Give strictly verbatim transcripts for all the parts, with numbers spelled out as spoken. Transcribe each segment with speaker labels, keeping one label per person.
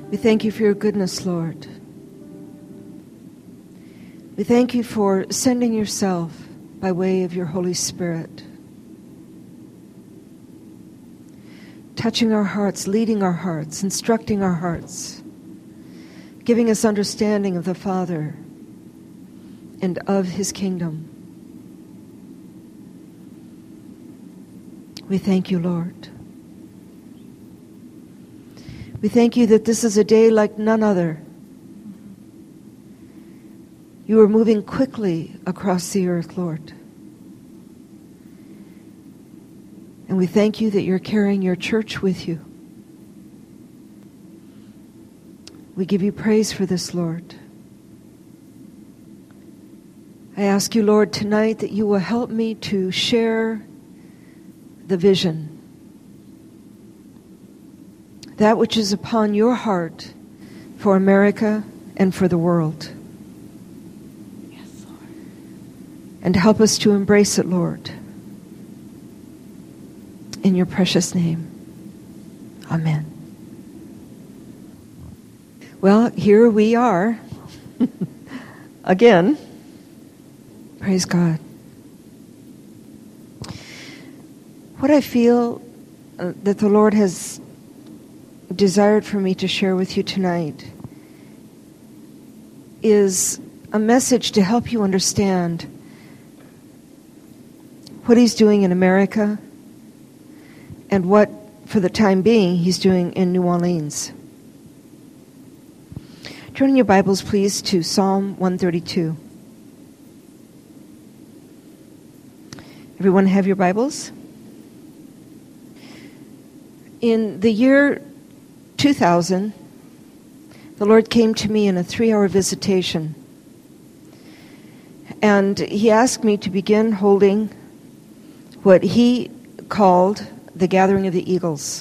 Speaker 1: We thank you for your goodness, Lord. We thank you for sending yourself by way of your Holy Spirit, touching our hearts, leading our hearts, instructing our hearts, giving us understanding of the Father and of his kingdom. We thank you, Lord. We thank you that this is a day like none other. You are moving quickly across the earth, Lord. And we thank you that you're carrying your church with you. We give you praise for this, Lord. I ask you, Lord, tonight that you will help me to share the vision, that which is upon your heart for America and for the world.
Speaker 2: Yes, Lord.
Speaker 1: And help us to embrace it, Lord. In your precious name. Amen. Well, here we are again. Praise God. What I feel uh, that the Lord has desired for me to share with you tonight is a message to help you understand what he's doing in America and what, for the time being, he's doing in New Orleans. Turn in your Bibles, please, to Psalm one thirty-two. Everyone have your Bibles? In the year two thousand, the Lord came to me in a three-hour visitation. And he asked me to begin holding what he called the Gathering of the Eagles.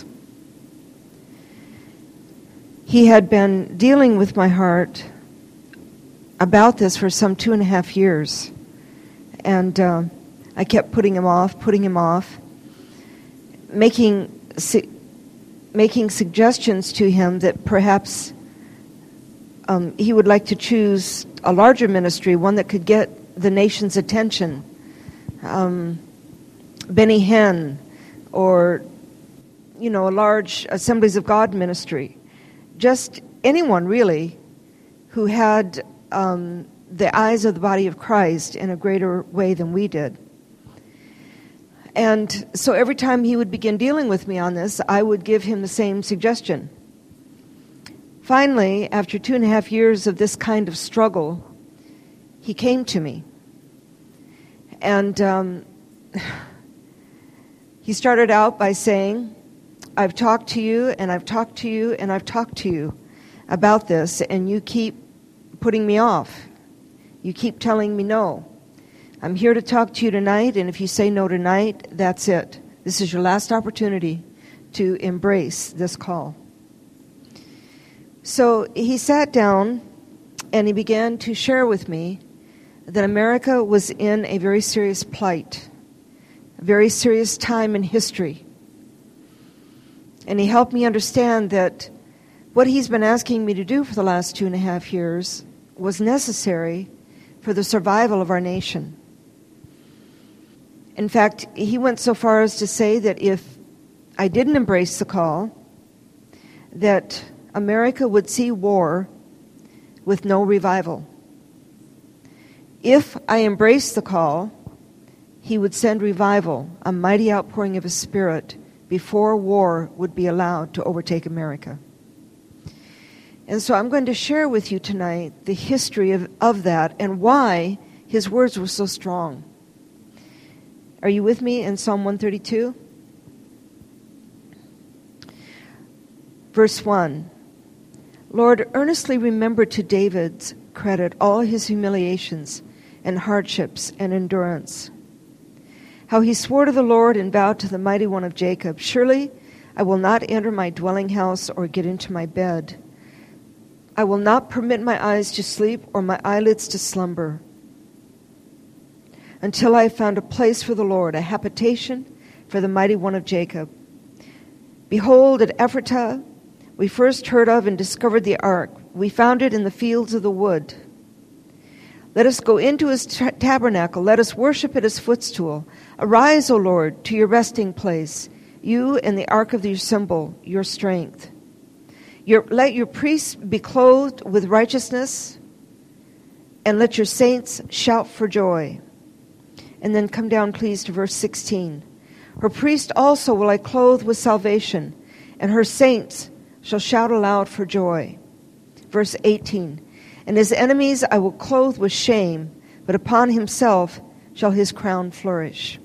Speaker 1: He had been dealing with my heart about this for some two and a half years. And uh, I kept putting him off, putting him off, making su- making suggestions to him that perhaps um, he would like to choose a larger ministry, one that could get the nation's attention. Um, Benny Hinn, or, you know, a large Assemblies of God ministry. Just anyone, really, who had um, the eyes of the body of Christ in a greater way than we did. And so every time he would begin dealing with me on this, I would give him the same suggestion. Finally, after two and a half years of this kind of struggle, he came to me. And um, he started out by saying, I've talked to you, and I've talked to you, and I've talked to you about this, and you keep putting me off. You keep telling me no. I'm here to talk to you tonight, and if you say no tonight, that's it. This is your last opportunity to embrace this call. So he sat down, and he began to share with me that America was in a very serious plight, a very serious time in history. And he helped me understand that what he's been asking me to do for the last two and a half years was necessary for the survival of our nation. In fact, he went so far as to say that if I didn't embrace the call, that America would see war with no revival. If I embraced the call, he would send revival, a mighty outpouring of his Spirit, before war would be allowed to overtake America. And so I'm going to share with you tonight the history of, of that and why his words were so strong. Are you with me in Psalm one thirty-two? Verse one. Lord, earnestly remember to David's credit all his humiliations and hardships and endurance. How he swore to the Lord and vowed to the Mighty One of Jacob, surely I will not enter my dwelling house or get into my bed. I will not permit my eyes to sleep or my eyelids to slumber until I have found a place for the Lord, a habitation for the Mighty One of Jacob. Behold, at Ephratah we first heard of and discovered the ark. We found it in the fields of the wood. Let us go into his t- tabernacle. Let us worship at his footstool. Arise, O Lord, to your resting place, you and the ark of your symbol, your strength. Your, let your priests be clothed with righteousness, and let your saints shout for joy. And then come down, please, to verse sixteen. Her priest also will I clothe with salvation, and her saints shall shout aloud for joy. Verse eighteen. And his enemies I will clothe with shame, but upon himself shall his crown flourish.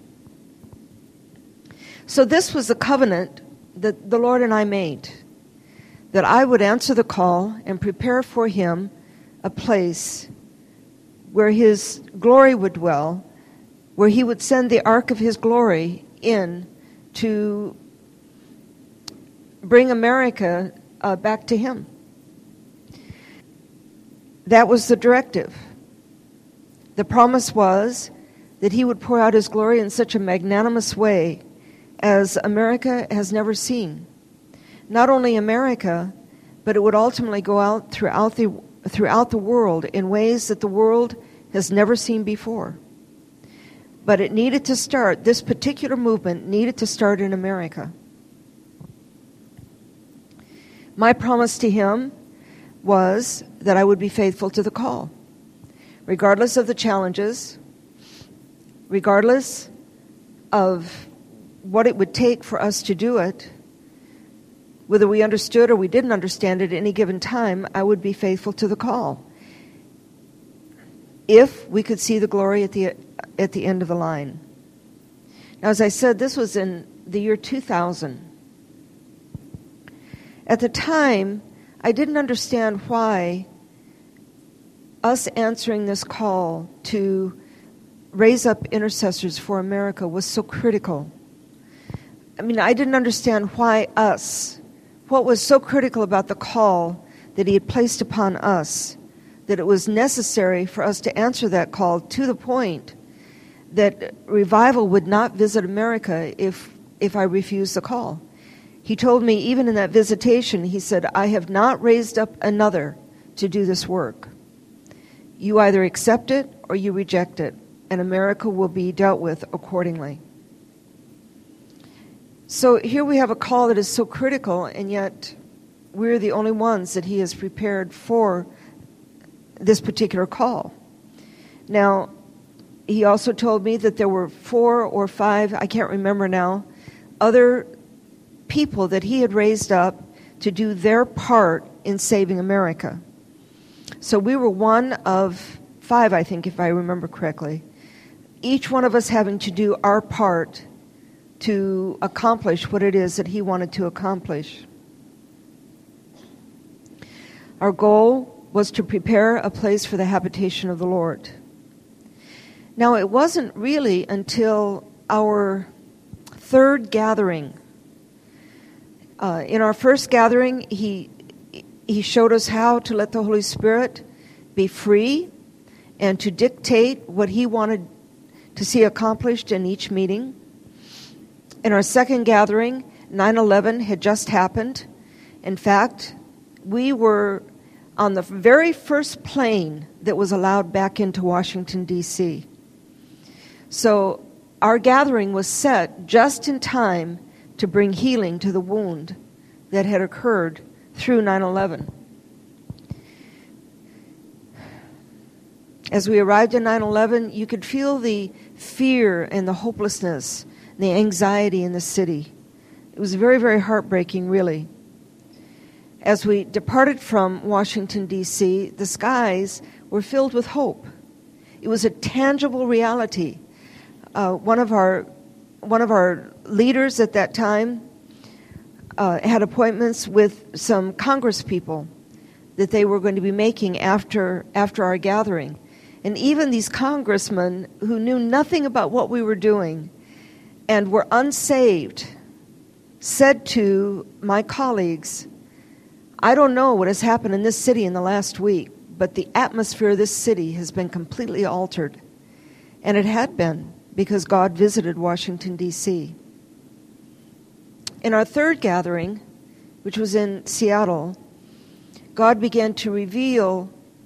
Speaker 1: So this was the covenant that the Lord and I made, that I would answer the call and prepare for him a place where his glory would dwell, where he would send the ark of his glory in to bring America uh, back to him. That was the directive. The promise was that he would pour out his glory in such a magnanimous way as America has never seen. Not only America, but it would ultimately go out throughout the throughout the world in ways that the world has never seen before. But it needed to start, this particular movement needed to start in America. My promise to him was that I would be faithful to the call, regardless of the challenges, regardless of what it would take for us to do it, whether we understood or we didn't understand it at any given time, I would be faithful to the call. If we could see the glory at the at the end of the line. Now, as I said, this was in the year two thousand. At the time, I didn't understand why us answering this call to raise up intercessors for America was so critical. I mean, I didn't understand why us, what was so critical about the call that he had placed upon us, that it was necessary for us to answer that call to the point that revival would not visit America if if I refused the call. He told me, even in that visitation, he said, I have not raised up another to do this work. You either accept it or you reject it, and America will be dealt with accordingly. So here we have a call that is so critical, and yet we're the only ones that he has prepared for this particular call. Now, he also told me that there were four or five, I can't remember now, other people that he had raised up to do their part in saving America. So we were one of five, I think, if I remember correctly. Each one of us having to do our part to accomplish what it is that he wanted to accomplish. Our goal was to prepare a place for the habitation of the Lord. Now, it wasn't really until our third gathering. Uh, in our first gathering, he he showed us how to let the Holy Spirit be free and to dictate what he wanted to see accomplished in each meeting. In our second gathering, nine eleven had just happened. In fact, we were on the very first plane that was allowed back into Washington, D C So our gathering was set just in time to bring healing to the wound that had occurred through nine eleven. As we arrived at nine eleven, you could feel the fear and the hopelessness and the anxiety in the city. It was very, very heartbreaking, really. As we departed from Washington, D C, the skies were filled with hope. It was a tangible reality. Uh, one of our one of our leaders at that time uh, had appointments with some Congress people that they were going to be making after after our gathering. And even these congressmen who knew nothing about what we were doing and were unsaved said to my colleagues, I don't know what has happened in this city in the last week, but the atmosphere of this city has been completely altered. And it had been, because God visited Washington, D C In our third gathering, which was in Seattle, God began to reveal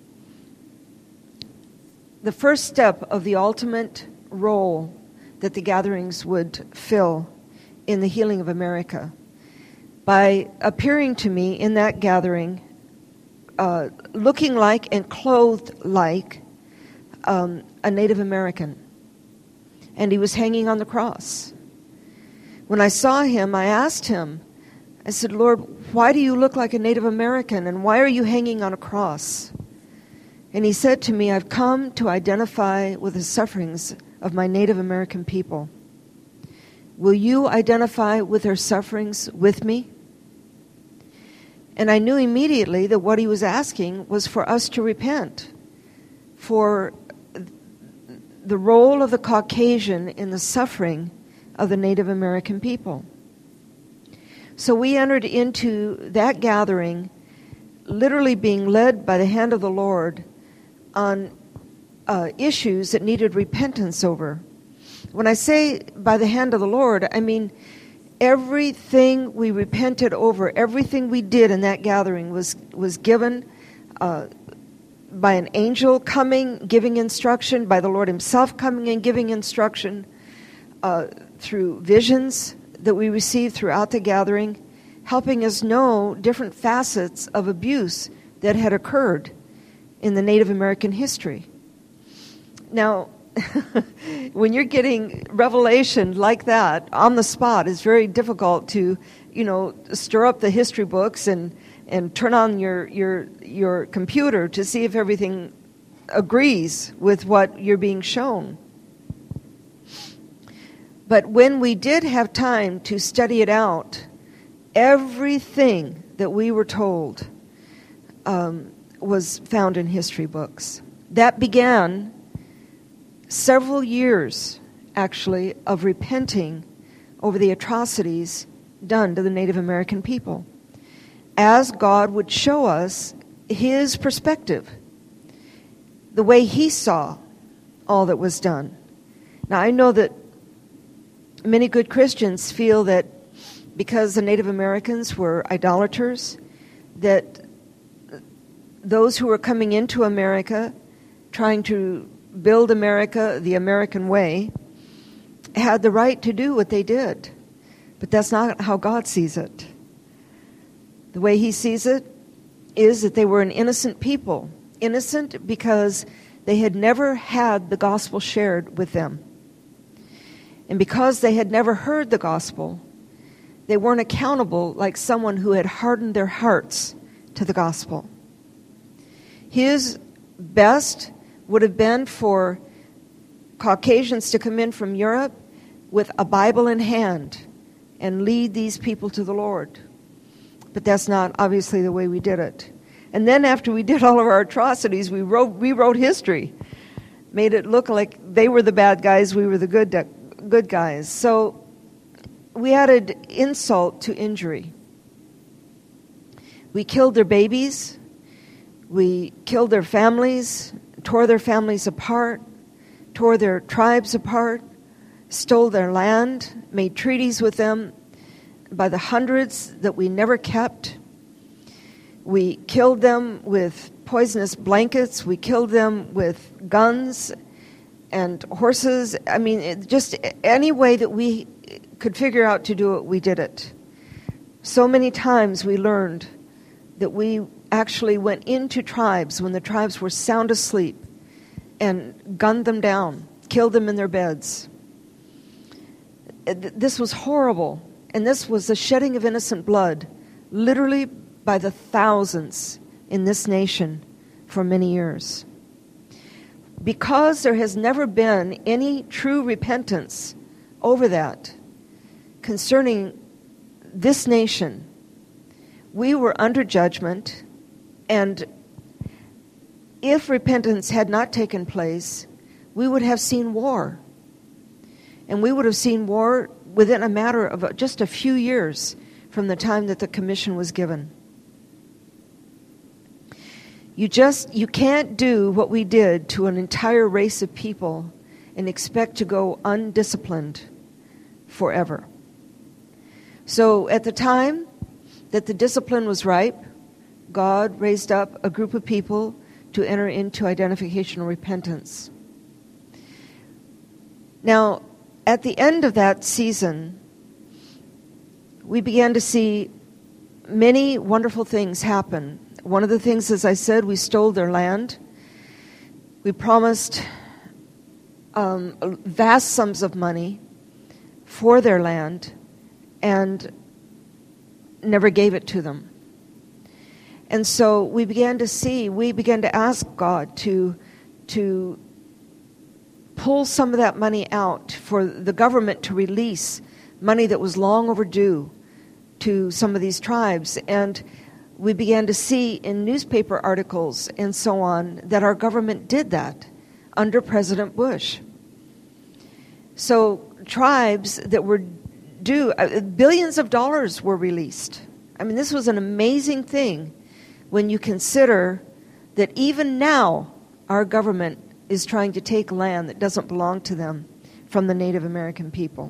Speaker 1: the first step of the ultimate role that the gatherings would fill in the healing of America by appearing to me in that gathering, uh, looking like and clothed like um, a Native American. And he was hanging on the cross. When I saw him, I asked him, I said, Lord, why do you look like a Native American, and why are you hanging on a cross? And he said to me, I've come to identify with the sufferings of my Native American people. Will you identify with their sufferings with me? And I knew immediately that what he was asking was for us to repent for the role of the Caucasian in the suffering of the Native American people. So we entered into that gathering literally being led by the hand of the Lord on uh, issues that needed repentance over. When I say by the hand of the Lord, I mean everything we repented over, everything we did in that gathering was, was given uh, by an angel coming, giving instruction, by the Lord himself coming and giving instruction, uh, through visions that we received throughout the gathering, helping us know different facets of abuse that had occurred in the Native American history. Now, when you're getting revelation like that on the spot, it's very difficult to, you know, stir up the history books and, and turn on your, your, your computer to see if everything agrees with what you're being shown. But when we did have time to study it out, everything that we were told um, was found in history books. That began several years, actually, of repenting over the atrocities done to the Native American people, as God would show us his perspective, the way he saw all that was done. Now, I know that many good Christians feel that because the Native Americans were idolaters, that those who were coming into America, trying to build America the American way, had the right to do what they did. But that's not how God sees it. The way he sees it is that they were an innocent people. Innocent because they had never had the gospel shared with them. And because they had never heard the gospel, they weren't accountable like someone who had hardened their hearts to the gospel. His best would have been for Caucasians to come in from Europe with a Bible in hand and lead these people to the Lord. But that's not obviously the way we did it. And then after we did all of our atrocities, we wrote, rewrote history, made it look like they were the bad guys, we were the good de- good guys. So we added insult to injury. We killed their babies. We killed their families, tore their families apart, tore their tribes apart, stole their land, made treaties with them by the hundreds that we never kept. We killed them with poisonous blankets. We killed them with guns and horses. I mean, it, just any way that we could figure out to do it, we did it. So many times we learned that we actually went into tribes when the tribes were sound asleep and gunned them down, killed them in their beds. This was horrible, and this was the shedding of innocent blood, literally by the thousands in this nation for many years. Because there has never been any true repentance over that concerning this nation, we were under judgment, and if repentance had not taken place, we would have seen war. And we would have seen war within a matter of just a few years from the time that the commission was given. You just, you can't do what we did to an entire race of people and expect to go undisciplined forever. So at the time that the discipline was ripe, God raised up a group of people to enter into identificational repentance. Now, at the end of that season, we began to see many wonderful things happen. One of the things, as I said, we stole their land. We promised um, vast sums of money for their land and never gave it to them. And so we began to see, we began to ask God to, to pull some of that money out, for the government to release money that was long overdue to some of these tribes. And we began to see in newspaper articles and so on that our government did that under President Bush. So tribes that were due, uh, billions of dollars were released. I mean, this was an amazing thing when you consider that even now our government is trying to take land that doesn't belong to them from the Native American people.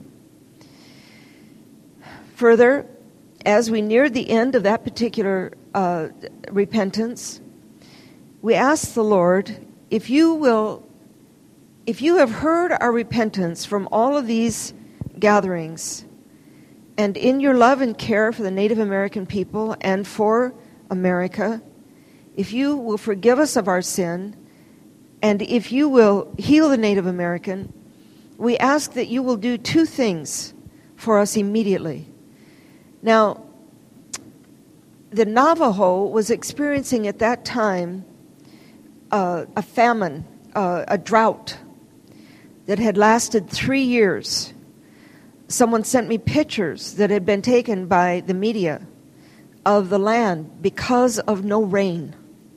Speaker 1: Further, as we neared the end of that particular uh, repentance, we asked the Lord, if you will, if you have heard our repentance from all of these gatherings, and in your love and care for the Native American people and for America, if you will forgive us of our sin, and if you will heal the Native American, we ask that you will do two things for us immediately. Now, the Navajo was experiencing at that time uh, a famine, uh, a drought that had lasted three years. Someone sent me pictures that had been taken by the media of the land because of no rain.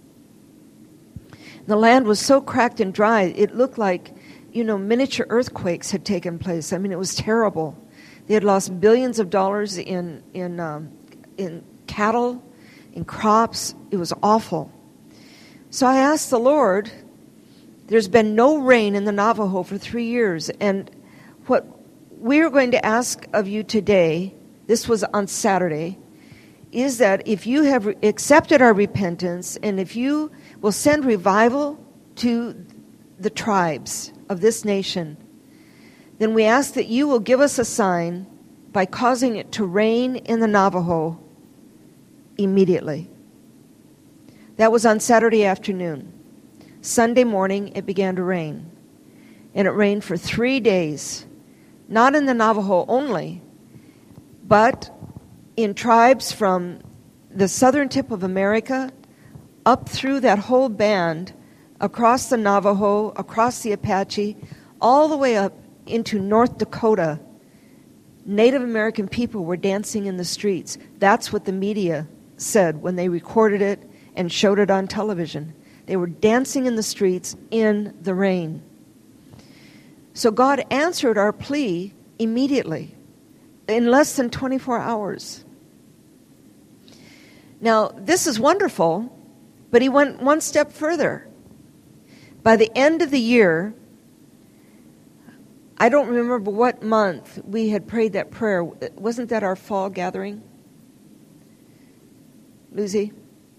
Speaker 1: The land was so cracked and dry, it looked like, you know, miniature earthquakes had taken place. I mean, it was terrible. They had lost billions of dollars in in um, in cattle, in crops. It was awful. So I asked the Lord, there's been no rain in the Navajo for three years, and what we're going to ask of you today, this was on Saturday, is that if you have accepted our repentance and if you will send revival to the tribes of this nation, then we ask that you will give us a sign by causing it to rain in the Navajo immediately. That was on Saturday afternoon. Sunday morning, it began to rain. And it rained for three days, not in the Navajo only, but in tribes from the southern tip of America up through that whole band, across the Navajo, across the Apache, all the way up into North Dakota. Native American people were dancing in the streets. That's what the media said when they recorded it and showed it on television. They were dancing in the streets in the rain. So God answered our plea immediately, in less than twenty-four hours. Now, this is wonderful, but he went one step further. By the end of the year, I don't remember what month we had prayed that prayer. Wasn't that our fall gathering? Lucy?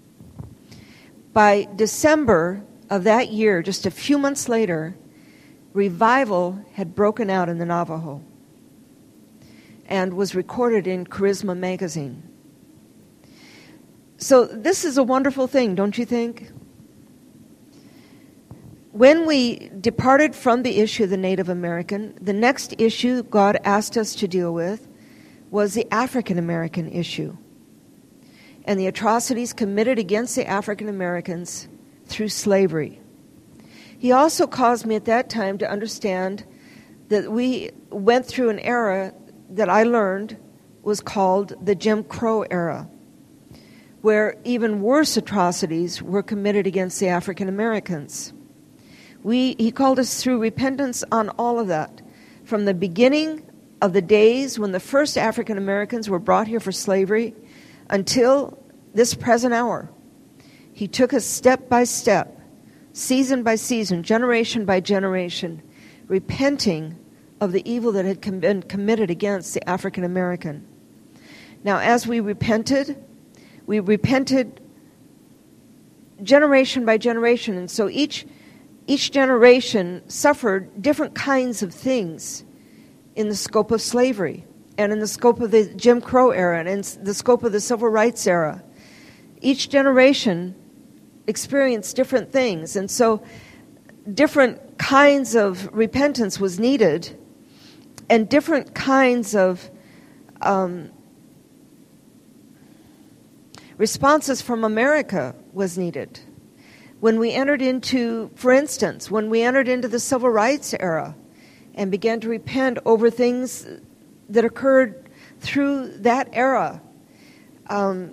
Speaker 1: By December of that year, just a few months later, revival had broken out in the Navajo and was recorded in Charisma magazine. So this is a wonderful thing, don't you think? When we departed from the issue of the Native American, the next issue God asked us to deal with was the African American issue and the atrocities committed against the African Americans through slavery. He also caused me at that time to understand that we went through an era that I learned was called the Jim Crow era, where even worse atrocities were committed against the African Americans. We, he called us through repentance on all of that, from the beginning of the days when the first African Americans were brought here for slavery until this present hour. He took us step by step, season by season, generation by generation, repenting of the evil that had com- been committed against the African American. Now, as we repented, We repented generation by generation, and so each each generation suffered different kinds of things in the scope of slavery and in the scope of the Jim Crow era and in the scope of the Civil Rights era. Each generation experienced different things, and so different kinds of repentance was needed, and different kinds of um, responses from America was needed. When we entered into, for instance, when we entered into the Civil Rights era and began to repent over things that occurred through that era. Um,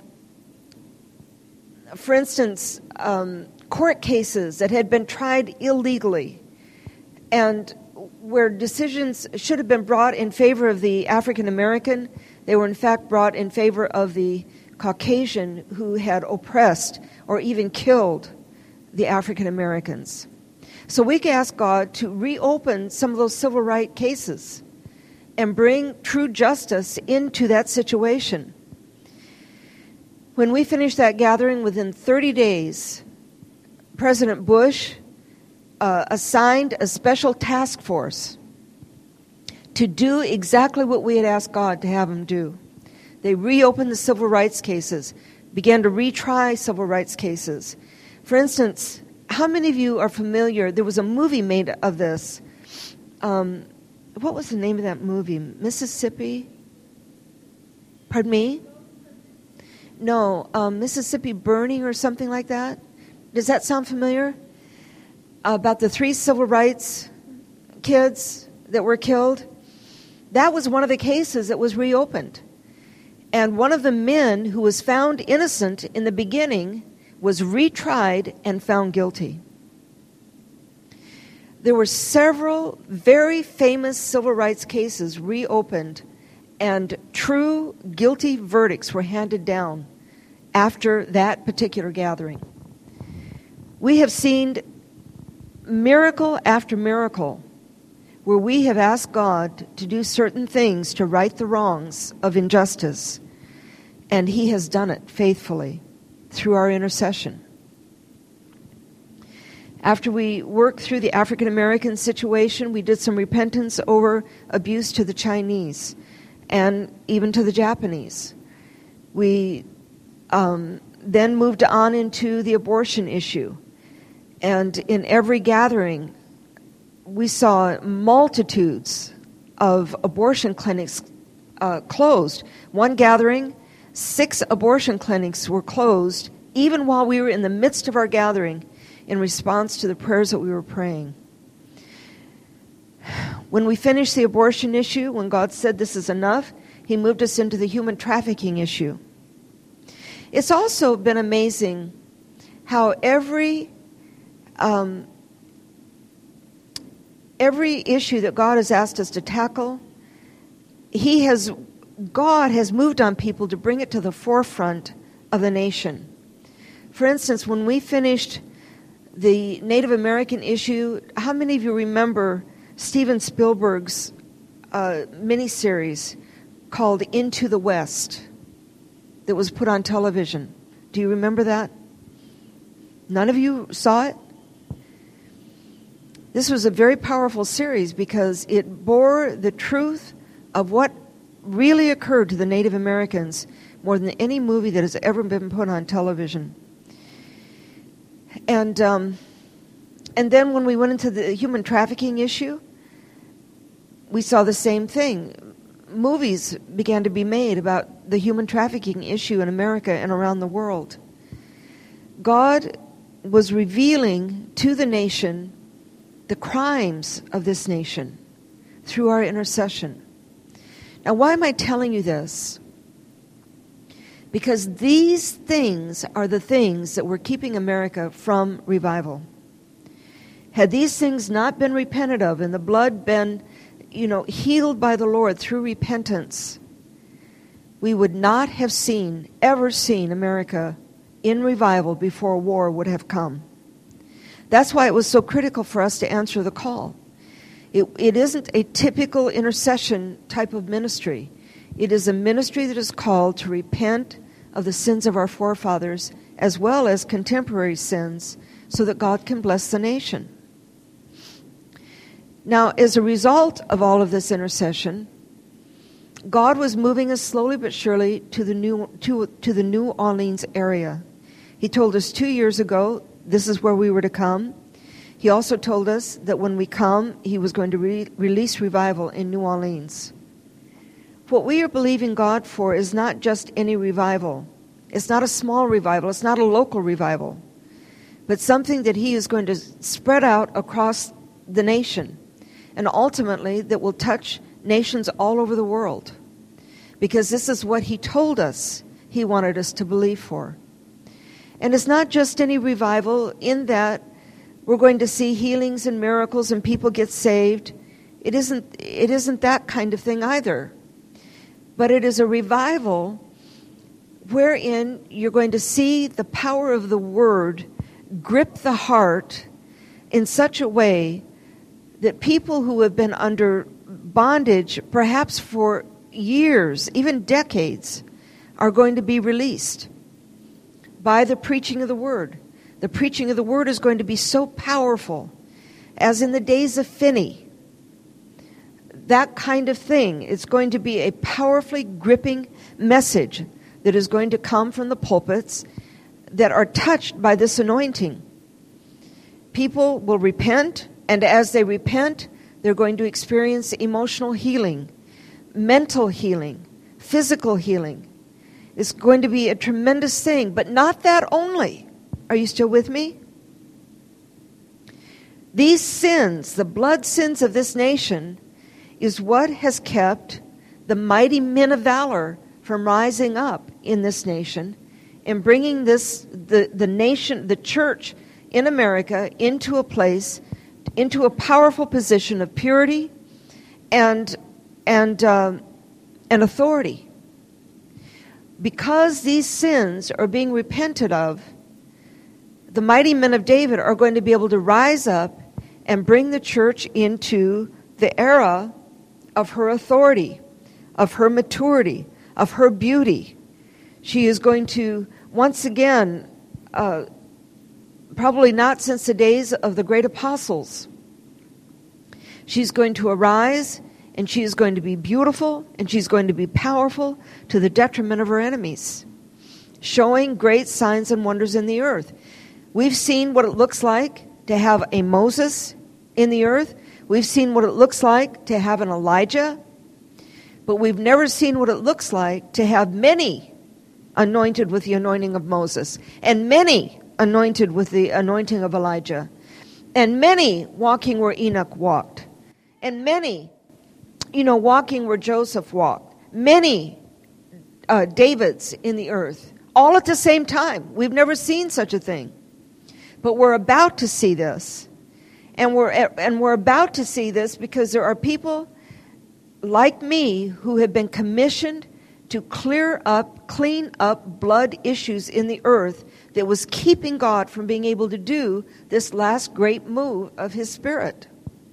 Speaker 1: for instance, um, court cases that had been tried illegally and where decisions should have been brought in favor of the African American, they were in fact brought in favor of the Caucasian who had oppressed or even killed the African Americans. So we can ask God to reopen some of those civil rights cases and bring true justice into that situation. When we finished that gathering, within thirty days, President Bush uh, assigned a special task force to do exactly what we had asked God to have him do. They reopened the civil rights cases, began to retry civil rights cases. For instance, how many of you are familiar? There was a movie made of this. Um, what was the name of that movie? Mississippi? Pardon me? No, um, Mississippi Burning or something like that. Does that sound familiar? About the three civil rights kids that were killed. That was one of the cases that was reopened. And one of the men who was found innocent in the beginning was retried and found guilty. There were several very famous civil rights cases reopened, and true guilty verdicts were handed down after that particular gathering. We have seen miracle after miracle where we have asked God to do certain things to right the wrongs of injustice, and He has done it faithfully through our intercession. After we worked through the African American situation, we did some repentance over abuse to the Chinese and even to the Japanese. We um, then moved on into the abortion issue. And in every gathering, we saw multitudes of abortion clinics uh, closed. One gathering, six abortion clinics were closed, even while we were in the midst of our gathering, in response to the prayers that we were praying. When we finished the abortion issue, when God said this is enough, He moved us into the human trafficking issue. It's also been amazing how every um, every issue that God has asked us to tackle, He has God has moved on people to bring it to the forefront of the nation. For instance, when we finished the Native American issue, how many of you remember Steven Spielberg's uh, miniseries called Into the West that was put on television? Do you remember that? None of you saw it? This was a very powerful series because it bore the truth of what really occurred to the Native Americans more than any movie that has ever been put on television. And um, and then when we went into the human trafficking issue, we saw the same thing. Movies began to be made about the human trafficking issue in America and around the world. God was revealing to the nation the crimes of this nation through our intercession. Now, why am I telling you this? Because these things are the things that were keeping America from revival. Had these things not been repented of and the blood been, you know, healed by the Lord through repentance, we would not have seen, ever seen America in revival before war would have come. That's why it was so critical for us to answer the call. It, it isn't a typical intercession type of ministry. It is a ministry that is called to repent of the sins of our forefathers as well as contemporary sins so that God can bless the nation. Now, as a result of all of this intercession, God was moving us slowly but surely to the New, to, to the New Orleans area. He told us two years ago this is where we were to come. He also told us that when we come, he was going to re- release revival in New Orleans. What we are believing God for is not just any revival. It's not a small revival. It's not a local revival. But something that he is going to spread out across the nation, and ultimately that will touch nations all over the world. Because this is what he told us he wanted us to believe for. And it's not just any revival in that we're going to see healings and miracles and people get saved. It isn't, it isn't that kind of thing either. But it is a revival wherein you're going to see the power of the word grip the heart in such a way that people who have been under bondage, perhaps for years, even decades, are going to be released by the preaching of the word. The preaching of the word is going to be so powerful, as in the days of Finney. That kind of thing. It's going to be a powerfully gripping message that is going to come from the pulpits that are touched by this anointing. People will repent, and as they repent, they're going to experience emotional healing, mental healing, physical healing. It's going to be a tremendous thing, but not that only. Are you still with me? These sins, the blood sins of this nation, is what has kept the mighty men of valor from rising up in this nation and bringing this the, the nation, the church in America into a place, into a powerful position of purity and and uh, and authority. Because these sins are being repented of, the mighty men of David are going to be able to rise up and bring the church into the era of her authority, of her maturity, of her beauty. She is going to, once again, uh, probably not since the days of the great apostles, she's going to arise, and she is going to be beautiful, and she's going to be powerful to the detriment of her enemies, showing great signs and wonders in the earth. We've seen what it looks like to have a Moses in the earth. We've seen what it looks like to have an Elijah. But we've never seen what it looks like to have many anointed with the anointing of Moses, and many anointed with the anointing of Elijah, and many walking where Enoch walked, and many, you know, walking where Joseph walked, many uh, Davids in the earth, all at the same time. We've never seen such a thing. But we're about to see this. And we're and we're about to see this because there are people like me who have been commissioned to clear up, clean up blood issues in the earth that was keeping God from being able to do this last great move of his Spirit.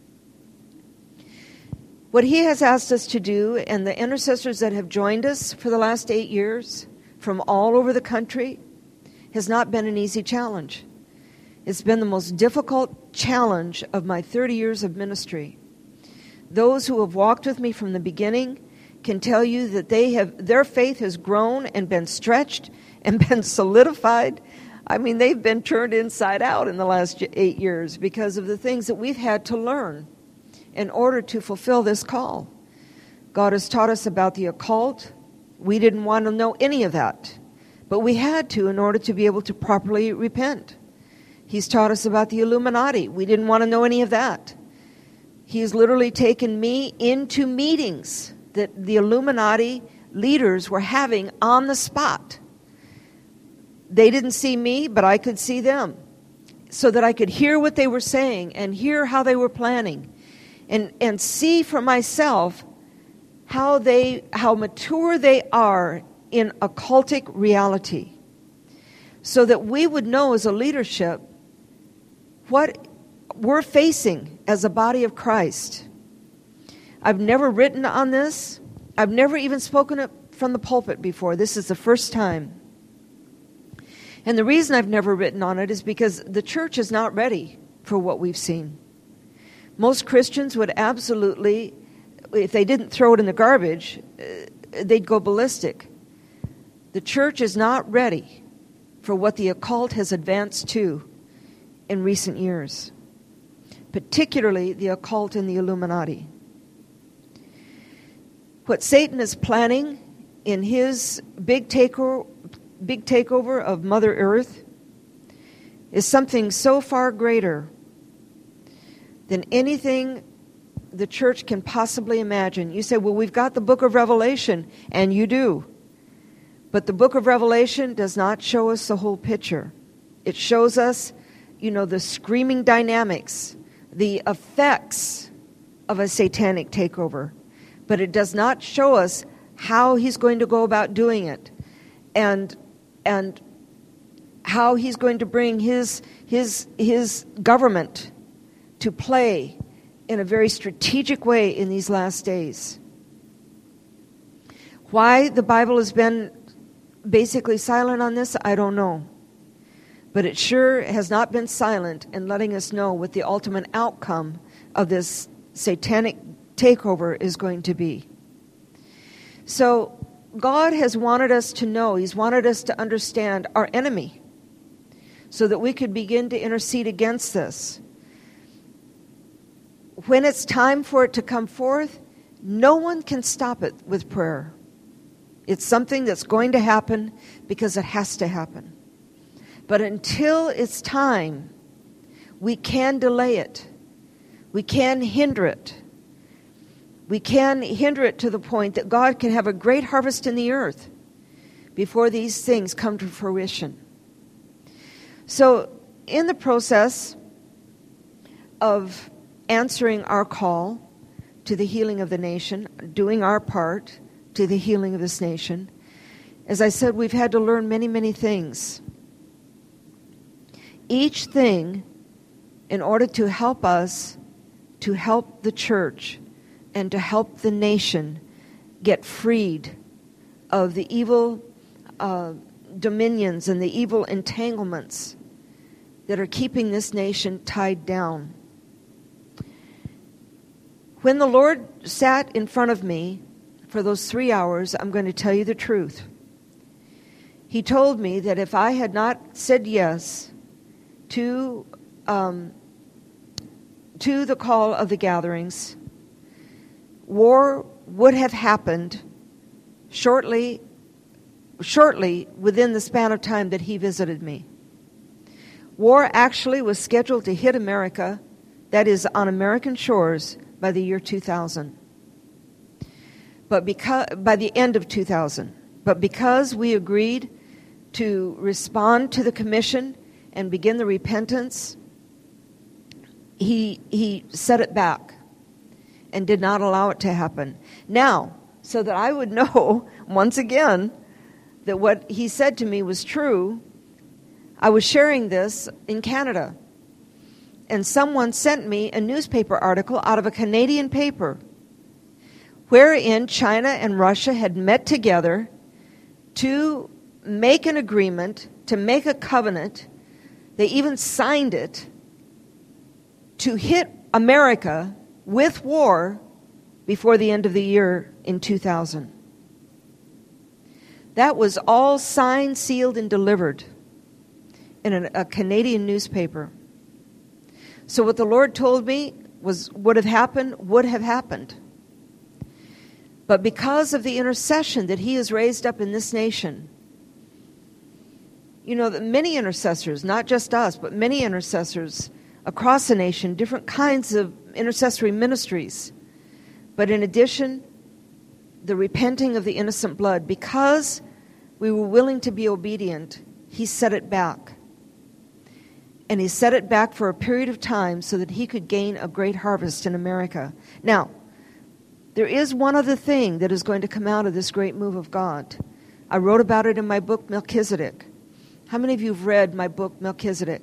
Speaker 1: What he has asked us to do, and the intercessors that have joined us for the last eight years from all over the country, has not been an easy challenge. It's been the most difficult challenge of my thirty years of ministry. Those who have walked with me from the beginning can tell you that they have their faith has grown and been stretched and been solidified. I mean, they've been turned inside out in the last eight years because of the things that we've had to learn in order to fulfill this call. God has taught us about the occult. We didn't want to know any of that, but we had to in order to be able to properly repent. He's taught us about the Illuminati. We didn't want to know any of that. He's literally taken me into meetings that the Illuminati leaders were having on the spot. They didn't see me, but I could see them, so that I could hear what they were saying and hear how they were planning, and, and see for myself how they how mature they are in occultic reality, so that we would know as a leadership what we're facing as a body of Christ. I've never written on this. I've never even spoken it from the pulpit before. This is the first time. And the reason I've never written on it is because the church is not ready for what we've seen. Most Christians would absolutely, if they didn't throw it in the garbage, uh, they'd go ballistic. The church is not ready for what the occult has advanced to in recent years, particularly the occult and the Illuminati. What Satan is planning in his big takeover, big takeover of Mother Earth is something so far greater than anything the church can possibly imagine. You say, well, we've got the book of Revelation, and you do. But the book of Revelation does not show us the whole picture. It shows us, you know, the screaming dynamics, the effects of a satanic takeover. But it does not show us how he's going to go about doing it, and and how he's going to bring his his his government to play in a very strategic way in these last days. Why the Bible has been basically silent on this, I don't know. But it sure has not been silent in letting us know what the ultimate outcome of this satanic takeover is going to be. So God has wanted us to know, He's wanted us to understand our enemy so that we could begin to intercede against this. When it's time for it to come forth, no one can stop it with prayer. It's something that's going to happen because it has to happen. But until it's time, we can delay it. We can hinder it. We can hinder it to the point that God can have a great harvest in the earth before these things come to fruition. So, in the process of answering our call to the healing of the nation, doing our part to the healing of this nation, as I said, we've had to learn many, many things. Each thing in order to help us, to help the church, and to help the nation get freed of the evil uh, dominions and the evil entanglements that are keeping this nation tied down. When the Lord sat in front of me for those three hours, I'm going to tell you the truth. He told me that if I had not said yes to um, to the call of the gatherings, war would have happened shortly, shortly within the span of time that he visited me. War actually was scheduled to hit America, that is, on American shores, by the year two thousand. But because by the end of two thousand. But because we agreed to respond to the commission and begin the repentance, he he set it back and did not allow it to happen. Now, so that I would know, once again, that what he said to me was true, I was sharing this in Canada. And someone sent me a newspaper article out of a Canadian paper wherein China and Russia had met together to make an agreement, to make a covenant. They even signed it to hit America with war before the end of the year in two thousand. That was all signed, sealed, and delivered in a, a Canadian newspaper. So what the Lord told me was would have happened, would have happened. But because of the intercession that He has raised up in this nation, you know, that many intercessors, not just us, but many intercessors across the nation, different kinds of intercessory ministries. But in addition, the repenting of the innocent blood, because we were willing to be obedient, He set it back. And He set it back for a period of time so that He could gain a great harvest in America. Now, there is one other thing that is going to come out of this great move of God. I wrote about it in my book, Melchizedek. How many of you have read my book, Melchizedek?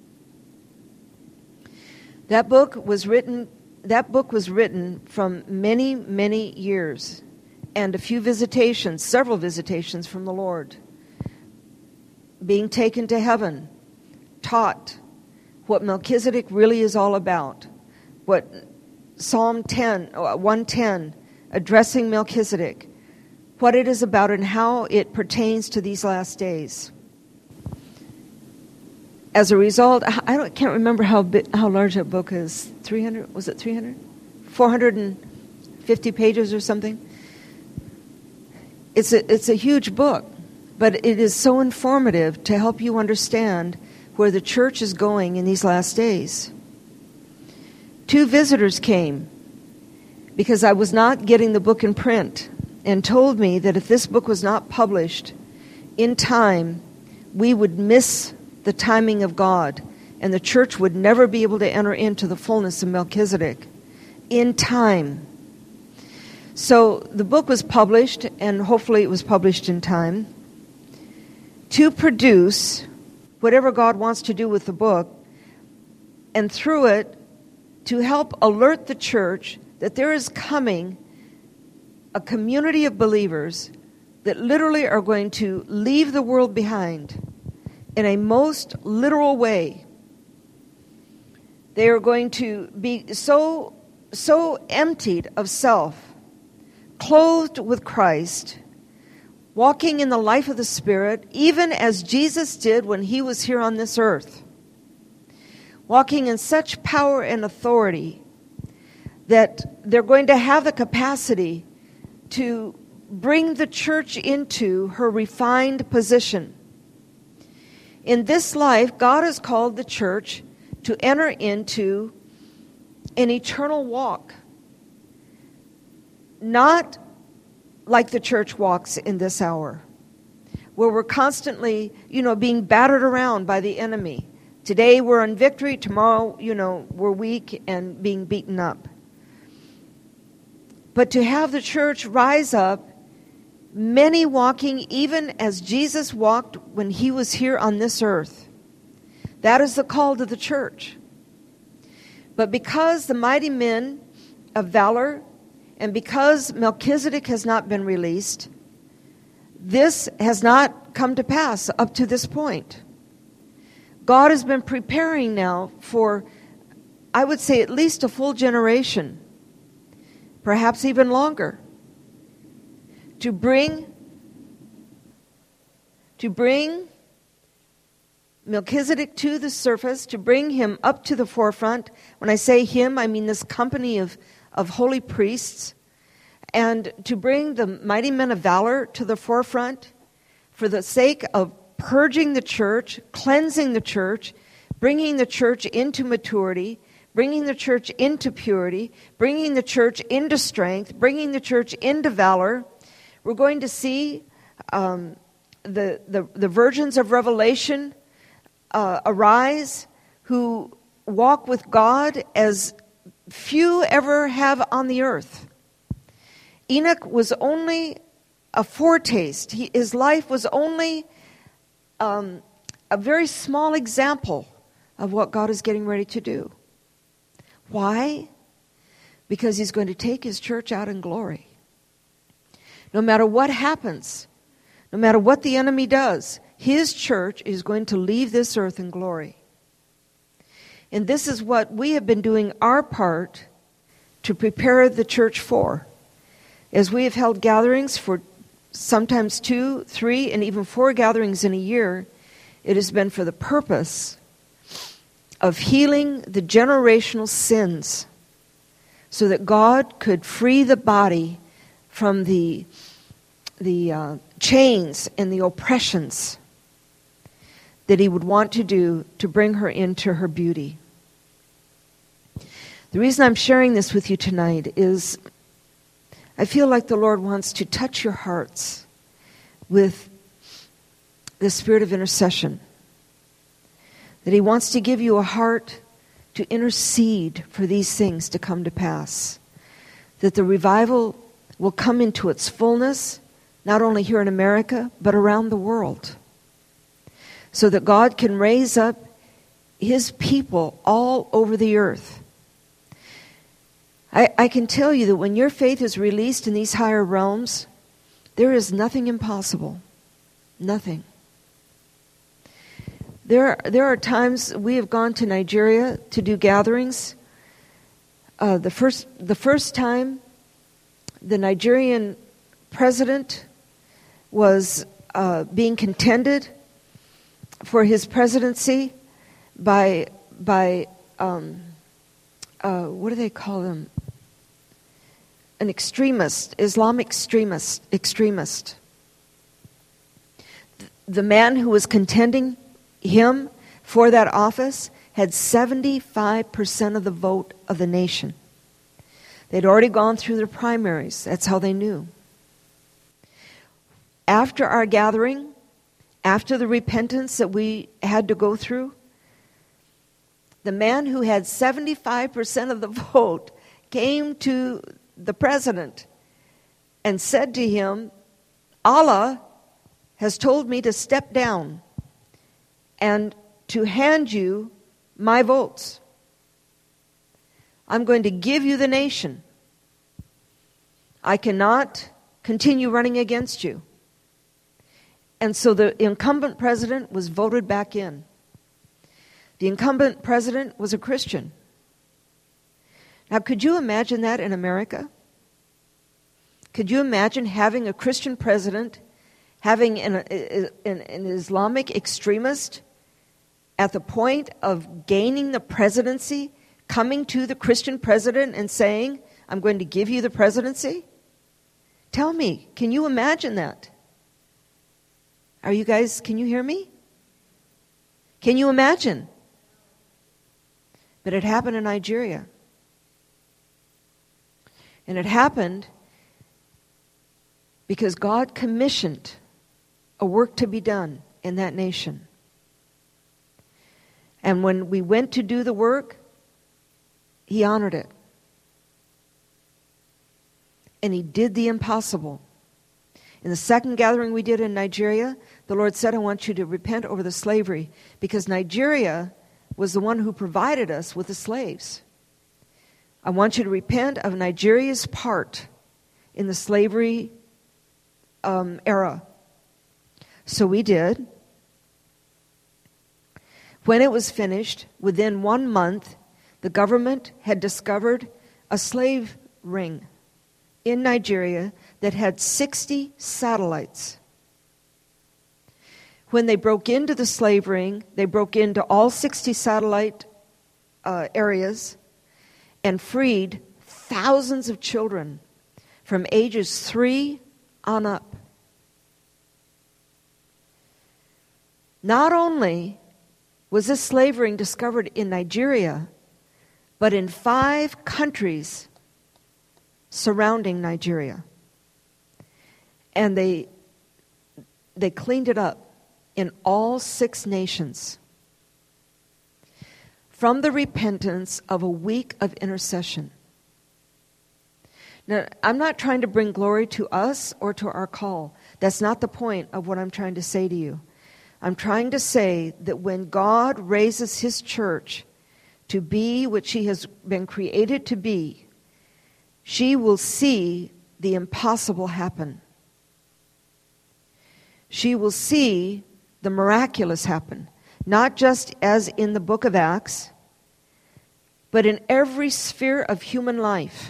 Speaker 1: That book was written, that book was written from many, many years, and a few visitations, several visitations from the Lord. being taken to heaven, taught what Melchizedek really is all about, what Psalm ten, one ten, addressing Melchizedek, what it is about and how it pertains to these last days. As a result, I don't, can't remember how big, how large that book is. three hundred, was it three hundred? four hundred fifty pages or something. It's a, it's a huge book, but it is so informative to help you understand where the church is going in these last days. Two visitors came because I was not getting the book in print and told me that if this book was not published in time, we would miss the timing of God and the church would never be able to enter into the fullness of Melchizedek in time. So the book was published, and hopefully it was published in time, to produce whatever God wants to do with the book, and through it to help alert the church that there is coming a community of believers that literally are going to leave the world behind in a most literal way. They are going to be so, so emptied of self, clothed with Christ, walking in the life of the Spirit, even as Jesus did when he was here on this earth. Walking in such power and authority that they're going to have the capacity to bring the church into her refined position. In this life, God has called the church to enter into an eternal walk. Not like the church walks in this hour, where we're constantly, you know, being battered around by the enemy. Today we're in victory, tomorrow, you know, we're weak and being beaten up. But to have the church rise up, many walking even as Jesus walked when he was here on this earth. That is the call to the church. But because the mighty men of valor and because Melchizedek has not been released, this has not come to pass up to this point. God has been preparing now for, I would say, at least a full generation, perhaps even longer, to bring, to bring Melchizedek to the surface, to bring him up to the forefront. When I say him, I mean this company of of holy priests, and to bring the mighty men of valor to the forefront for the sake of purging the church, cleansing the church, bringing the church into maturity, bringing the church into purity, bringing the church into strength, bringing the church into valor. We're going to see um, the, the, the virgins of Revelation uh, arise who walk with God as few ever have on the earth. Enoch was only a foretaste. He, his life was only um, a very small example of what God is getting ready to do. Why? Because he's going to take his church out in glory. No matter what happens, no matter what the enemy does, his church is going to leave this earth in glory. And this is what we have been doing our part to prepare the church for. As we have held gatherings for sometimes two, three, and even four gatherings in a year, it has been for the purpose of healing the generational sins so that God could free the body from the, the uh, chains and the oppressions that he would want to do to bring her into her beauty. The reason I'm sharing this with you tonight is I feel like the Lord wants to touch your hearts with the spirit of intercession. That he wants to give you a heart to intercede for these things to come to pass. That the revival will come into its fullness, not only here in America, but around the world. So that God can raise up his people all over the earth. I, I can tell you that when your faith is released in these higher realms, there is nothing impossible. Nothing. There, there are times we have gone to Nigeria to do gatherings. Uh, the first, the first time, the Nigerian president was uh, being contended for his presidency by by um, uh, what do they call them? An extremist, Islamic extremist. Extremist. The man who was contending him for that office had seventy-five percent of the vote of the nation. They'd already gone through their primaries. That's how they knew. After our gathering, after the repentance that we had to go through, the man who had seventy-five percent of the vote came to the president and said to him, Allah has told me to step down and to hand you my votes. I'm going to give you the nation. I cannot continue running against you. And so the incumbent president was voted back in. The incumbent president was a Christian. Now, could you imagine that in America? Could you imagine having a Christian president, having an, an, an Islamic extremist at the point of gaining the presidency, coming to the Christian president and saying, I'm going to give you the presidency? Tell me, can you imagine that? Are you guys, can you hear me? Can you imagine? But it happened in Nigeria. And it happened because God commissioned a work to be done in that nation. And when we went to do the work, He honored it. And He did the impossible. In the second gathering we did in Nigeria, the Lord said, I want you to repent over the slavery, because Nigeria was the one who provided us with the slaves. I want you to repent of Nigeria's part in the slavery um, era. So we did. When it was finished, within one month, the government had discovered a slave ring in Nigeria that had sixty satellites. When they broke into the slave ring, they broke into all sixty satellite uh, areas and freed thousands of children from ages three on up. Not only was this slave ring discovered in Nigeria, but in five countries surrounding Nigeria. And they they cleaned it up in all six nations from the repentance of a week of intercession. Now, I'm not trying to bring glory to us or to our call. That's not the point of what I'm trying to say to you. I'm trying to say that when God raises His church to be what she has been created to be, she will see the impossible happen. She will see the miraculous happen, not just as in the book of Acts, but in every sphere of human life.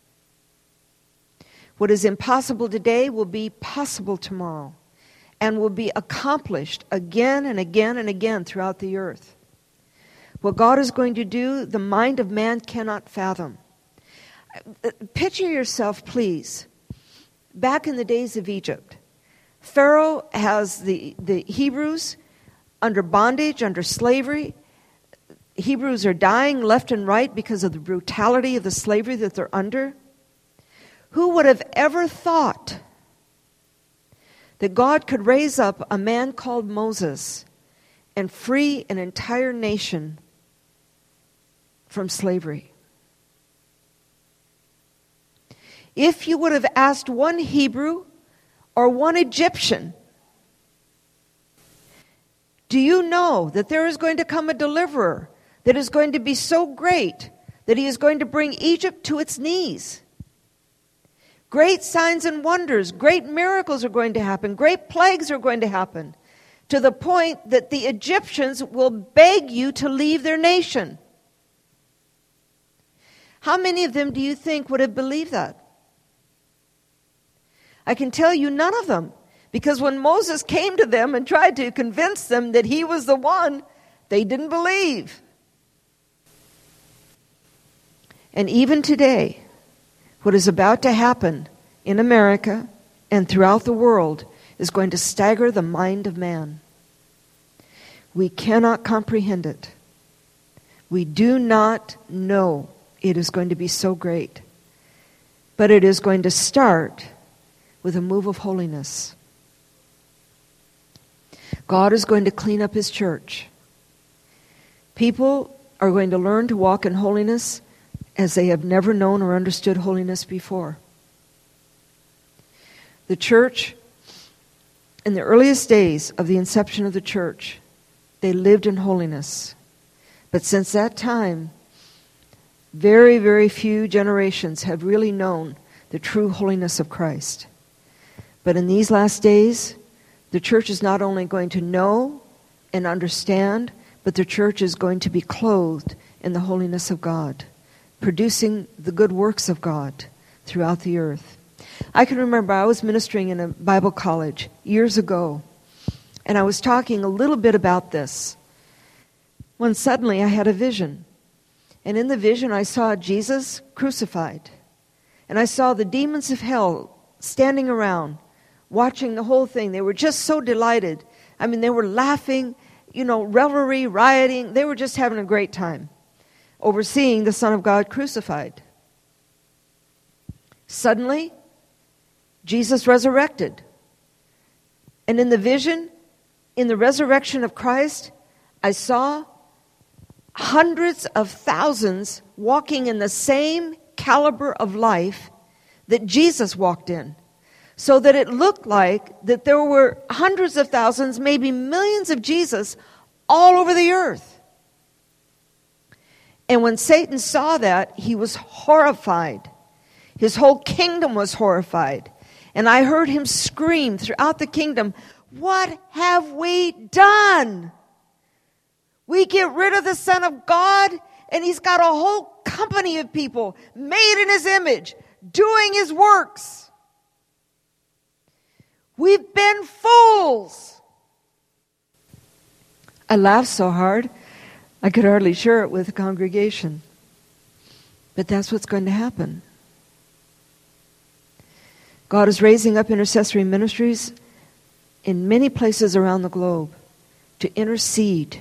Speaker 1: What is impossible today will be possible tomorrow and will be accomplished again and again and again throughout the earth. What God is going to do, the mind of man cannot fathom. Picture yourself, please, back in the days of Egypt. Pharaoh has the, the Hebrews under bondage, under slavery. Hebrews are dying left and right because of the brutality of the slavery that they're under. Who would have ever thought that God could raise up a man called Moses and free an entire nation from slavery? If you would have asked one Hebrew or one Egyptian, do you know that there is going to come a deliverer that is going to be so great that he is going to bring Egypt to its knees? Great signs and wonders, great miracles are going to happen, great plagues are going to happen. to the point that the Egyptians will beg you to leave their nation. How many of them do you think would have believed that? I can tell you none of them. Because when Moses came to them and tried to convince them that he was the one, they didn't believe. And even today, what is about to happen in America and throughout the world is going to stagger the mind of man. We cannot comprehend it. We do not know it is going to be so great. But it is going to start with a move of holiness. God is going to clean up His church. People are going to learn to walk in holiness as they have never known or understood holiness before. The church, in the earliest days of the inception of the church, they lived in holiness. But since that time, very, very few generations have really known the true holiness of Christ. But in these last days, the church is not only going to know and understand, but the church is going to be clothed in the holiness of God, producing the good works of God throughout the earth. I can remember I was ministering in a Bible college years ago, and I was talking a little bit about this, when suddenly I had a vision. And in the vision I saw Jesus crucified. And I saw the demons of hell standing around, watching the whole thing. They were just so delighted. I mean, they were laughing, you know, revelry, rioting. They were just having a great time over seeing the Son of God crucified. Suddenly, Jesus resurrected. And in the vision, in the resurrection of Christ, I saw hundreds of thousands walking in the same caliber of life that Jesus walked in. So that it looked like that there were hundreds of thousands, maybe millions of Jesus all over the earth. And when Satan saw that, he was horrified. His whole kingdom was horrified. And I heard him scream throughout the kingdom, "What have we done? We get rid of the Son of God, and He's got a whole company of people made in His image, doing His works. We've been fools." I laughed so hard, I could hardly share it with the congregation. But that's what's going to happen. God is raising up intercessory ministries in many places around the globe to intercede.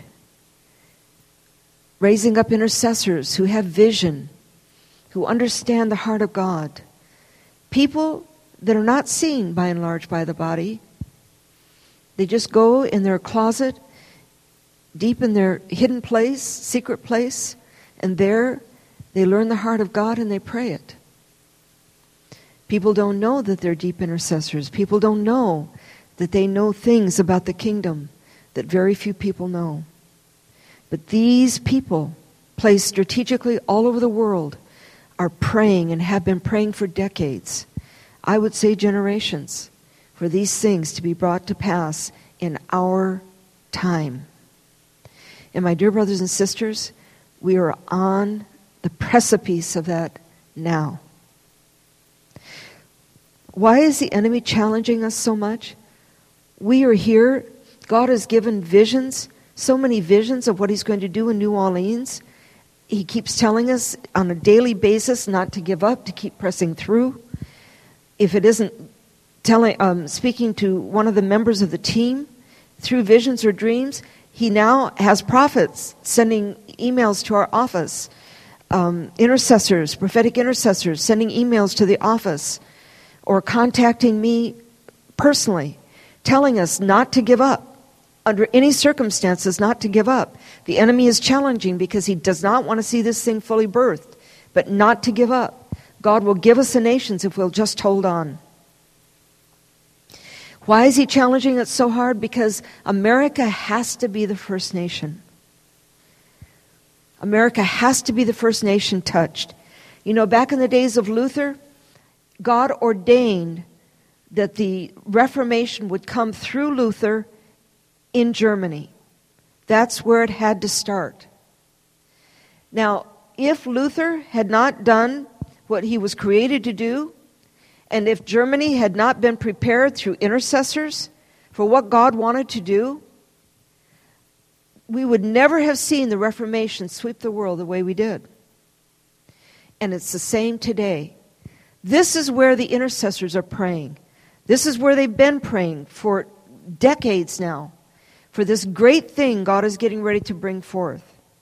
Speaker 1: Raising up intercessors who have vision, who understand the heart of God. People that are not seen by and large by the body. They just go in their closet, deep in their hidden place, secret place, and there they learn the heart of God and they pray it. People don't know that they're deep intercessors. People don't know that they know things about the kingdom that very few people know. But these people, placed strategically all over the world, are praying and have been praying for decades. I would say generations, for these things to be brought to pass in our time. And my dear brothers and sisters, we are on the precipice of that now. Why is the enemy challenging us so much? We are here. God has given visions, so many visions of what He's going to do in New Orleans. He keeps telling us on a daily basis not to give up, to keep pressing through. If it isn't telling, um, speaking to one of the members of the team through visions or dreams, he now has prophets sending emails to our office, um, intercessors, prophetic intercessors, sending emails to the office, or contacting me personally, telling us not to give up, under any circumstances not to give up. The enemy is challenging because he does not want to see this thing fully birthed, but not to give up. God will give us the nations if we'll just hold on. Why is he challenging it so hard? Because America has to be the first nation. America has to be the first nation touched. You know, back in the days of Luther, God ordained that the Reformation would come through Luther in Germany. That's where it had to start. Now, if Luther had not done what he was created to do, and if Germany had not been prepared through intercessors for what God wanted to do, we would never have seen the Reformation sweep the world the way we did. And it's the same today. This is where the intercessors are praying. This is where they've been praying for decades now, for this great thing God is getting ready to bring forth.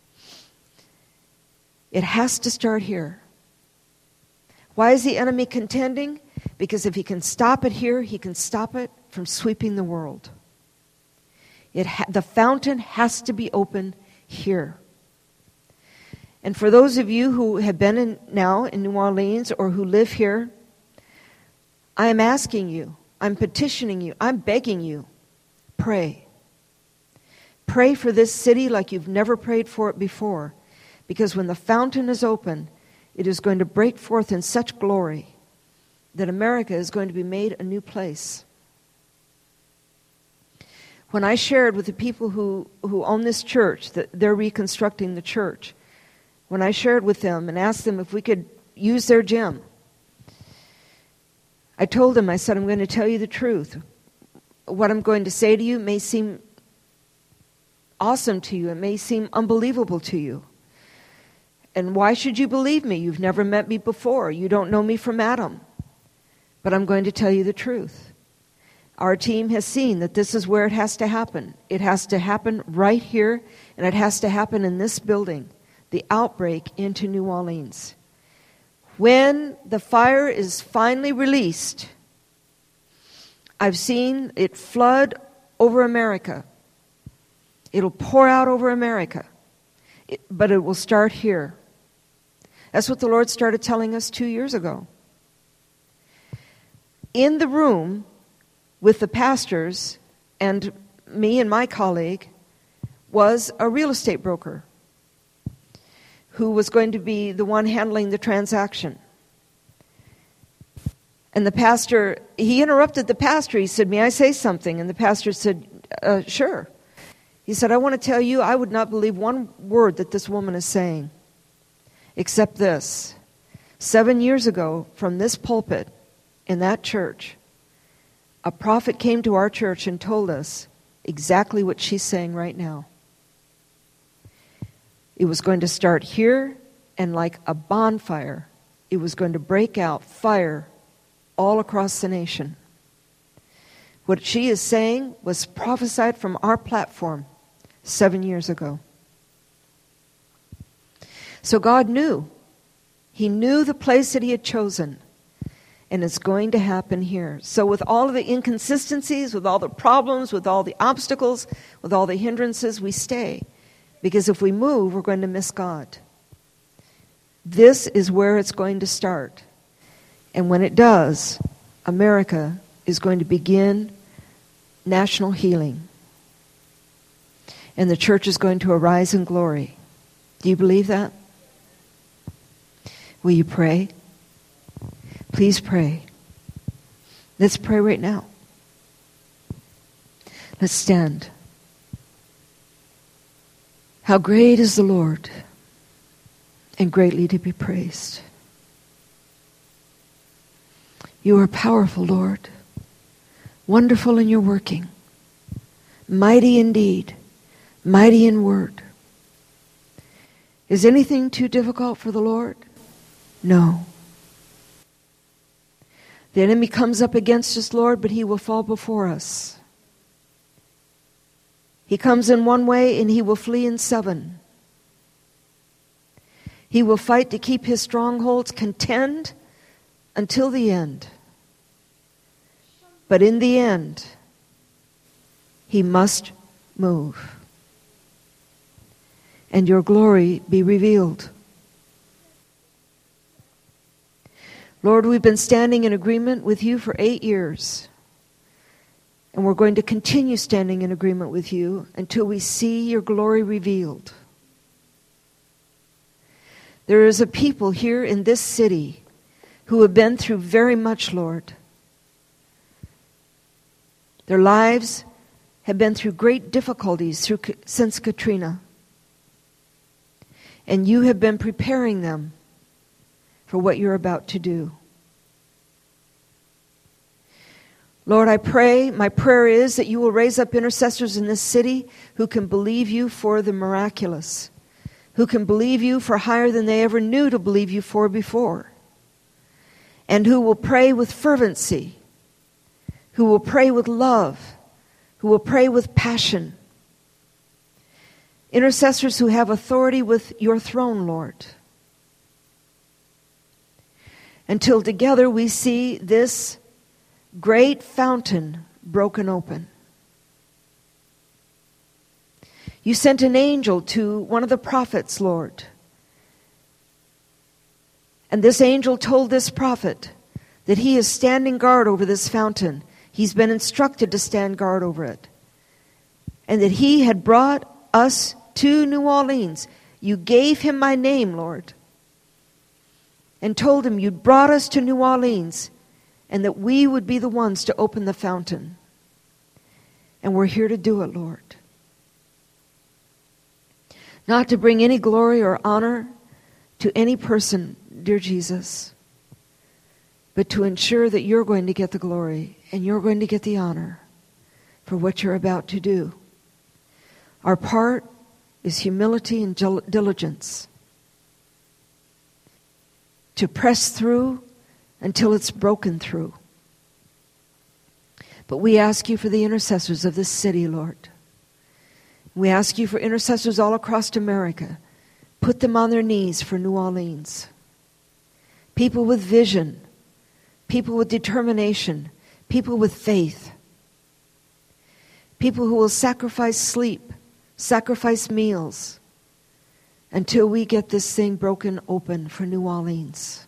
Speaker 1: It has to start here. Why is the enemy contending? Because if he can stop it here, he can stop it from sweeping the world. It ha- the fountain has to be open here. And for those of you who have been in, now in New Orleans or who live here, I am asking you, I'm petitioning you, I'm begging you, pray. Pray for this city like you've never prayed for it before. Because when the fountain is open, it is going to break forth in such glory that America is going to be made a new place. When I shared with the people who, who own this church that they're reconstructing the church, when I shared with them and asked them if we could use their gym, I told them, I said, I'm going to tell you the truth. What I'm going to say to you may seem awesome to you. It may seem unbelievable to you. And why should you believe me? You've never met me before. You don't know me from Adam. But I'm going to tell you the truth. Our team has seen that this is where it has to happen. It has to happen right here, and it has to happen in this building, the outbreak into New Orleans. When the fire is finally released, I've seen it flood over America. It'll pour out over America, it, but it will start here. That's what the Lord started telling us two years ago. In the room with the pastors and me and my colleague was a real estate broker who was going to be the one handling the transaction. And the pastor, he interrupted the pastor. He said, "May I say something?" And the pastor said, uh, sure. He said, "I want to tell you, I would not believe one word that this woman is saying, except this. Seven years ago, from this pulpit in that church, a prophet came to our church and told us exactly what she's saying right now. It was going to start here, and like a bonfire, it was going to break out fire all across the nation. What she is saying was prophesied from our platform seven years ago. So God knew. He knew the place that he had chosen. And it's going to happen here. So with all of the inconsistencies, with all the problems, with all the obstacles, with all the hindrances, we stay. Because if we move, we're going to miss God. This is where it's going to start. And when it does, America is going to begin national healing. And the church is going to arise in glory. Do you believe that? Will you pray? Please pray. Let's pray right now. Let's stand. How great is the Lord, and greatly to be praised. You are powerful, Lord, wonderful in your working, mighty indeed, mighty in word. Is anything too difficult for the Lord? No. The enemy comes up against us, Lord, but he will fall before us. He comes in one way and he will flee in seven. He will fight to keep his strongholds, contend until the end. But in the end, he must move. And your glory be revealed. Lord, we've been standing in agreement with you for eight years. And we're going to continue standing in agreement with you until we see your glory revealed. There is a people here in this city who have been through very much, Lord. Their lives have been through great difficulties through, since Katrina. And you have been preparing them for what you're about to do. Lord, I pray, my prayer is that you will raise up intercessors in this city who can believe you for the miraculous, who can believe you for higher than they ever knew to believe you for before, and who will pray with fervency, who will pray with love, who will pray with passion. Intercessors who have authority with your throne, Lord. Until together we see this great fountain broken open. You sent an angel to one of the prophets, Lord. And this angel told this prophet that he is standing guard over this fountain. He's been instructed to stand guard over it. And that he had brought us to New Orleans. You gave him my name, Lord. And told him you'd brought us to New Orleans and that we would be the ones to open the fountain. And we're here to do it, Lord. Not to bring any glory or honor to any person, dear Jesus, but to ensure that you're going to get the glory and you're going to get the honor for what you're about to do. Our part is humility and diligence. To press through until it's broken through. But we ask you for the intercessors of this city, Lord. We ask you for intercessors all across America. Put them on their knees for New Orleans. People with vision. People with determination. People with faith. People who will sacrifice sleep, sacrifice meals, until we get this thing broken open for New Orleans.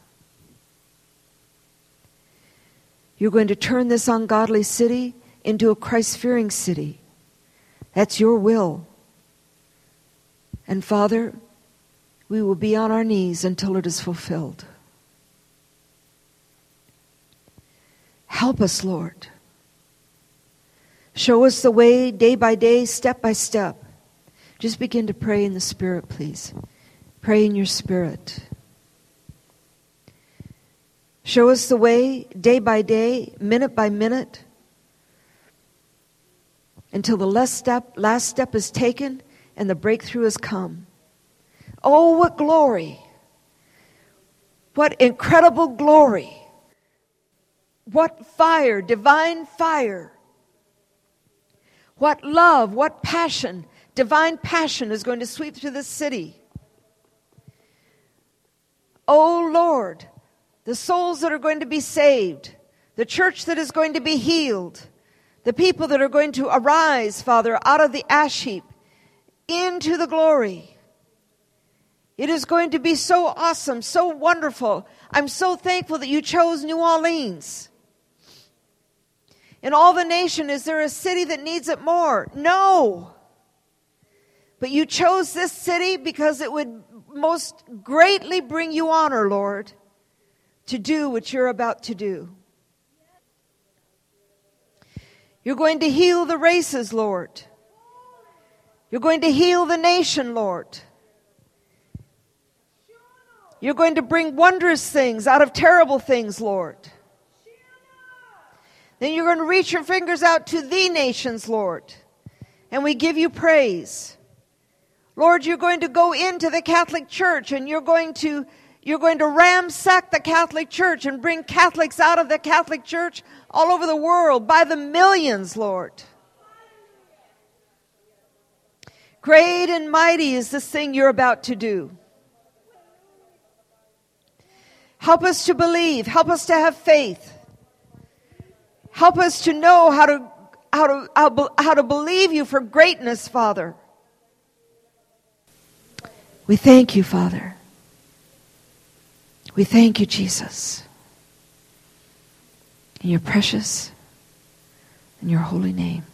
Speaker 1: You're going to turn this ungodly city into a Christ-fearing city. That's your will. And Father, we will be on our knees until it is fulfilled. Help us, Lord. Show us the way day by day, step by step. Just begin to pray in the Spirit, please. Pray in your Spirit. Show us the way day by day, minute by minute, until the last step, last step is taken and the breakthrough has come. Oh, what glory! What incredible glory! What fire, divine fire! What love, what passion, divine passion is going to sweep through this city. Oh Lord, the souls that are going to be saved, the church that is going to be healed, the people that are going to arise, Father, out of the ash heap into the glory. It is going to be so awesome, so wonderful. I'm so thankful that you chose New Orleans. In all the nation, is there a city that needs it more? No. But you chose this city because it would most greatly bring you honor, Lord, to do what you're about to do. You're going to heal the races, Lord. You're going to heal the nation, Lord. You're going to bring wondrous things out of terrible things, Lord. Then you're going to reach your fingers out to the nations, Lord. And we give you praise. Lord, you're going to go into the Catholic Church and you're going to You're going to ransack the Catholic Church and bring Catholics out of the Catholic Church all over the world by the millions, Lord. Great and mighty is this thing you're about to do. Help us to believe. Help us to have faith. Help us to know how to how to how, how to believe you for greatness, Father. We thank you, Father. We thank you, Jesus, in your precious and your holy name.